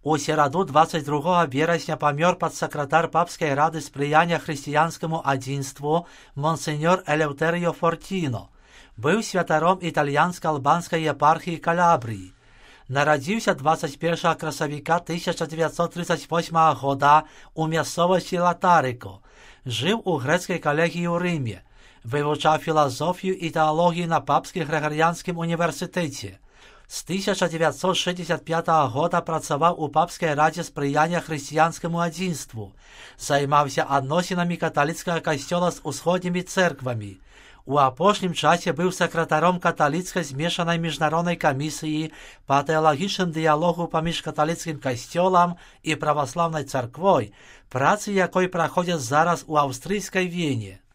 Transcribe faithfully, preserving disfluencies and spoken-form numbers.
У сераду двадцять другого вересня памёр падсакратар папскай рады спрыяння хрысціянскаму адзінству монсеньор Элеўтэрыо Фортіно. Быў святаром італьянска-албанскай епархіі Калабрыі. Нарадзіўся двадцять першага красавіка тысяча девятьсот тридцать восьмого года у мясцовасці Латарыко. Жыў у грэцкай калегіі ў Рыме. Вывучаў філазофію і тэалогію на папскім грыгарыянскім універсітэце. З тысяча девятьсот шестьдесят пятого года працаваў у папскай радзе спрыяння хрысціянскаму адзінству. Займаўся адносінамі каталіцкага касцёла з усходнімі цэрквамі. У апошнім часе быў сакратаром каталіцкай змешанай міжнароднай камісіі па тэалагічным дыялогу паміж каталіцкім касцёлам і праваслаўнай царквой, працы якой праходзяць зараз у аўстрыйскай Вене.